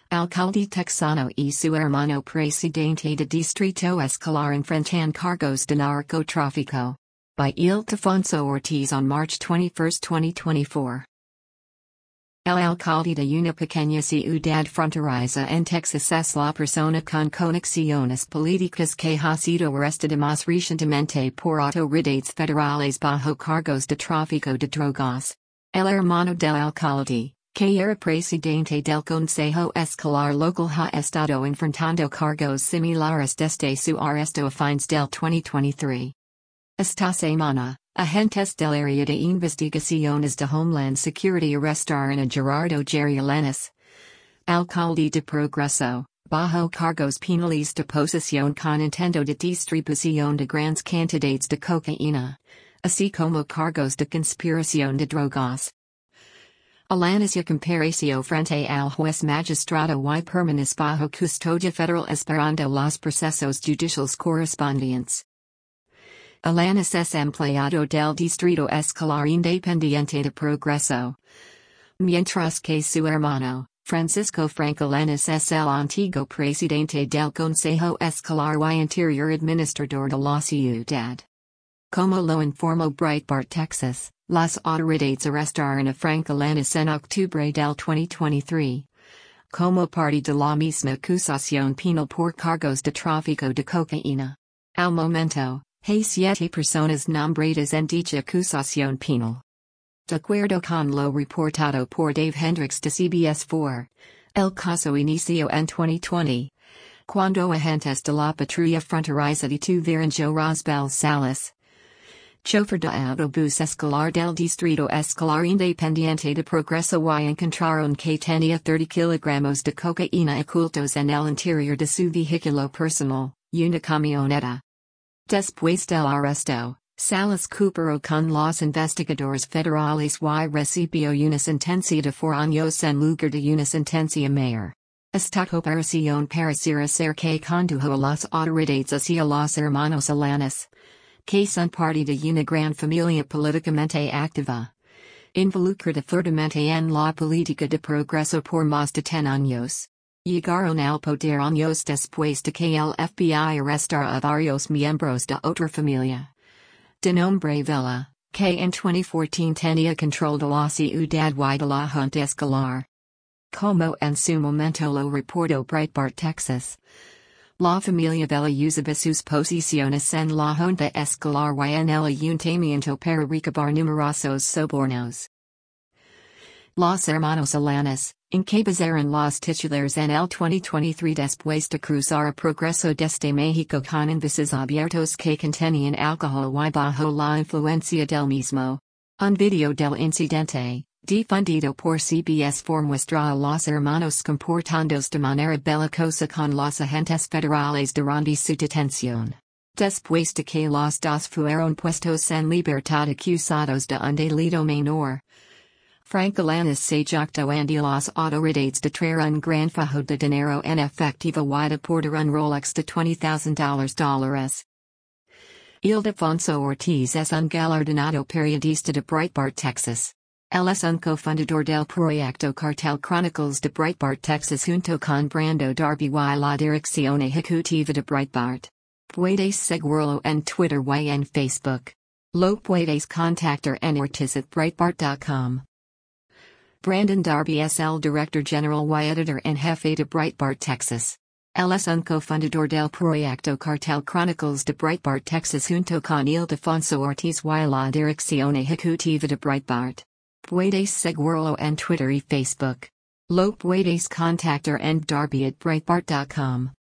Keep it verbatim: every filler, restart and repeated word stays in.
Alcalde Texano y su hermano presidente de Distrito Escolar enfrentan cargos de narcotráfico. By Ildefonso Ortiz on March twenty-first, twenty twenty-four. El alcalde de una pequeña ciudad fronteriza en Texas es la persona con conexiones políticas que ha sido arrestada más recientemente por autoridades federales bajo cargos de tráfico de drogas. El hermano del alcalde, que era presidente del Consejo Escolar Local, ha estado enfrentando cargos similares desde su arresto a fines del twenty twenty-three. Esta semana, agentes del área de investigaciones de Homeland Security arrestaron a Gerardo Jerry Alanis, alcalde de Progreso, bajo cargos penales de posesión con intento de distribución de grandes cantidades de cocaína, así como cargos de conspiración de drogas. Alanis ya compareció frente al juez magistrado y permanece bajo custodia federal esperando los procesos judiciales correspondientes. Alanis es empleado del Distrito Escolar Independiente de Progreso, mientras que su hermano, Francisco Frank Alanis, es el antiguo presidente del Consejo Escolar y anterior administrador de la ciudad. Como lo informó Breitbart Texas, las autoridades arrestaron a Frank Alanis en octubre del twenty twenty-three. Como parte de la misma acusación penal por cargos de tráfico de cocaína. Al momento, hay siete personas nombradas en dicha acusación penal. De acuerdo con lo reportado por Dave Hendricks de C B S four, el caso inició en twenty twenty, cuando agentes de la patrulla fronteriza detuvieron Joe Rosbel Salas, chofer de autobús escolar del Distrito Escolar Independiente de Progreso, y encontraron que tenía thirty kilogramos de cocaína ocultos en el interior de su vehículo personal, una camioneta. Después del arresto, Salas cooperó con los investigadores federales y recibió una sentencia de four años en lugar de una sentencia mayor. Esta operación pareciera ser que condujo a las autoridades hacia los hermanos Alanis, que son parte de una gran familia políticamente activa, involucrada fuertemente en la política de Progreso por más de ten años. Llegaron al poder años después de que el F B I arrestara a varios miembros de otra familia, de nombre Vela, que en twenty fourteen tenía control de la ciudad y de la Junta Escolar. Como en su momento lo reportó Breitbart Texas, la familia Vela usaba sus posiciones en la Junta Escolar y en el ayuntamiento para recabar numerosos sobornos. Los hermanos Alanis encabezaron los titulares en el twenty twenty-three después de cruzar a Progreso desde México con envases abiertos que contenían alcohol y bajo la influencia del mismo. Un video del incidente, difundido por C B S four, muestra a los hermanos comportándose de manera belicosa con los agentes federales durante su detención. Después de que los dos fueron puestos en libertad acusados de un delito menor, Frank Alanis se jactó ante las autoridades de traer un gran fajo de dinero en efectivo y de portar un Rolex de twenty thousand dólares. Ildefonso Ortiz es un galardonado periodista de Breitbart Texas. Él es un cofundador del proyecto Cartel Chronicles de Breitbart Texas junto con Brando Darby y la dirección ejecutiva de Breitbart. Puedes seguirlo en Twitter y en Facebook. Lo puedes contactar en ortiz at breitbart dot com. Brandon Darby es el director general y editor en jefe de Breitbart Texas. Él es un cofundador del proyecto Cartel Chronicles de Breitbart Texas junto con Ildefonso Ortiz y la dirección ejecutiva de Breitbart. Puedes seguirlo en Twitter y Facebook. Lo puedes contactar en darby at breitbart dot com.